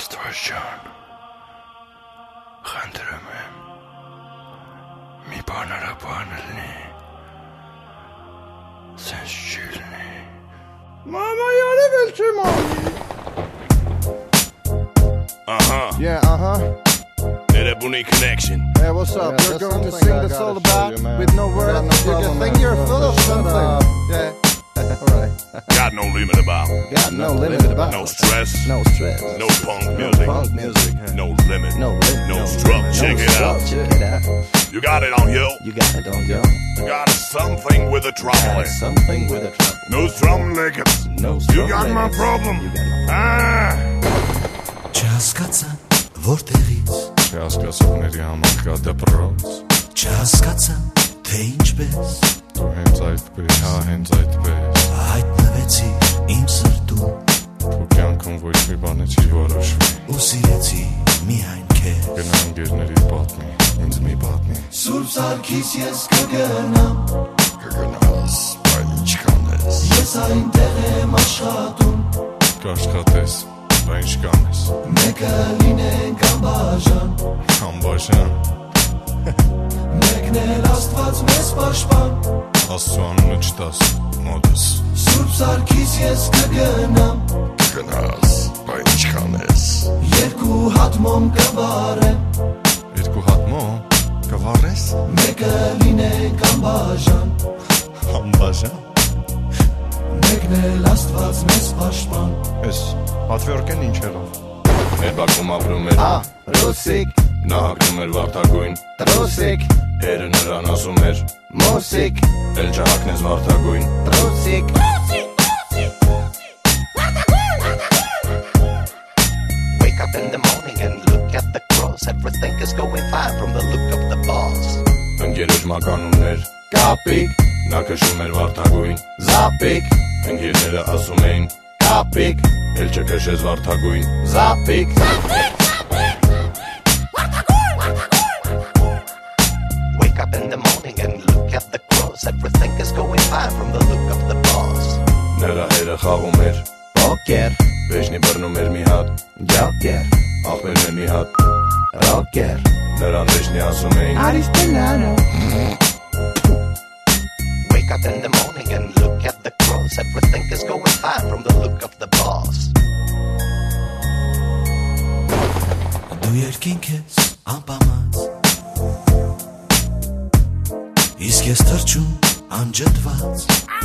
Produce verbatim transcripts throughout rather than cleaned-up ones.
Աստված ջան, խնդրում եմ, մի բան արաբան լինի, սենց չի լինի։ Մամա, յարև էլ չեմ անի։ Uh-huh. Yeah, uh-huh. Erebuni connection. Hey, what's up? Yeah, You're there's going to something sing I the gotta soul show about you, man. with no I words. got no You problem, think man. you're full of Shut something. up. Yeah. Alright. Got no limit about. Got no limit about. No stress. No stress. No punk music. punk music. No limit. No limit. No struck. Check no it struck. out. Check it out. You got it on yo. You got it on yo. You got something with a trouble. Got something with a trouble. No strum lickers. No You got my problem. You got my Ah. Չհասկացա որտեղից, Չհասկացողների համար կա դպրոց, չհասկացա թե ինչպես դու հենց այդպես, հա հենց այդպես, հայտնվեցի իմ սրտում քո կյանքում ոչ մի բան չի որոշվի, ու սիրեցի միայն քեզ։ գնա ընկերների պատմի, ինձ մի պատմի, Սուրբ Սարգիս ես կգնամ, կգնաս, բայց ինչքան ես, ես այնտեղ եմ աշխատում, կաշխատես, բայց ինչքան ես, մեկը լինենք անբաժան, անբաժան, մեկն էլ Աստված մեզ պաշտպան, Աստծու անունը չտաս, մոտս, Սուրբ Սարգիս ես կգնամ, կգնաս, բայց ինչքան ես, երկու հատ մոմ կվարեմ, երկու հատ մոմ, կվառես, մեկը լինենք անբաժան, անբաժան, մեկն էլ Աստված մեզ պաշտպան։ Yes. Հատվերքեն ինչ եղավ։ Մեր բակում ապրում էր Ah, Ռուսիկ, նա հագնում էր վարդագույն Ռուսիկ, Հերը նրան ասում էր Մոսիկ, Էլ չհագնես վարդագույն Ռուսիկ։ Wake up in the morning and look at the cross. Everything is going fine from the look of the boss. Ընկերոջ մականուններ Կապիկ, Նա քշում էր վարդագույն Զապիկ, Ընկերները ասում էին Կապիկ, Էլ չքշես վարդագույն Զապիկ։ Wake up in the morning and look at the cross. Everything is going fine from the look of the boss. Նրա հերը խաղում էր Պոկեր, Վեժնի բռնում էր մի հատ Ջոկեր, Աղբերն էր մի հատ Ռոկեր, Նրան վեժնի ասում էին Արիստենանո։ Wake up in the morning and look at the cross. Everything is going fine from the look of the boss. Դու երկինք ես անպամած, իսկ ես թրջում անջտված,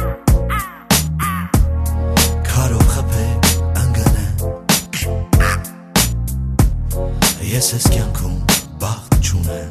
քարով խփել ընգնեմ, ես ես կյանքում բախտ չունեմ,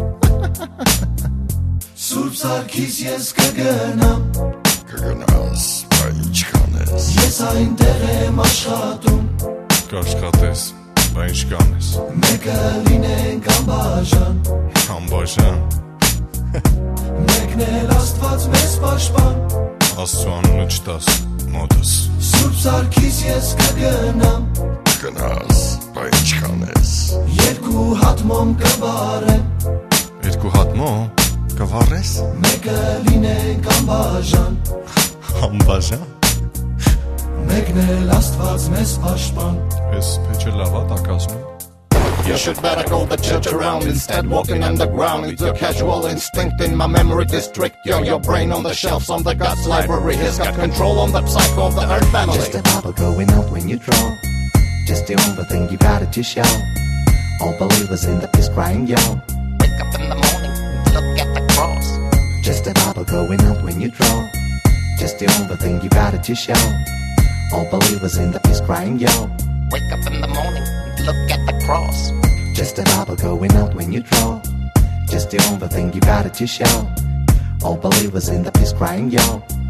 Սուրբ Սարգիս ես կգնամ, կգնաս, բայց ինչքան ես, ես այնտեղ եմ աշխատում, կաշխատես, բայց ինչքան ես, մեկը լինենք անբաժան, անբաժան, մեկն էլ Աստված մեզ պաշտպան, Աստծու անունը չտաս, մոտս, Սուրբ Սարգիս ես կգնամ, կգնաս, բայց ինչքան ես, երկու հատ մոմ կվարեմ, երկու հատ մոմ, կվառես, մեկը լինենք անբաժան, անբաժան, մեկն էլ Աստված մեզ պաշտպան։ ես փեչը լավա տակասնում, You should better go the church around instead walking underground. It's a casual instinct in my memory district. Yo, your brain on the shelves on the God's library has got control on the psycho of the earth family. Just a bubble going out when you draw. Just the only thing you got it to show. All believers in the peace crying, yo. Wake up in the morning, look at the cross. Just a bubble going out when you draw. Just the only thing you got it to show. All believers in the peace crying, yo. Wake up in the morning, look at the cross. Just a bubble going out when you draw. Just the only thing you got it to show. All believers in the peace crying, yo.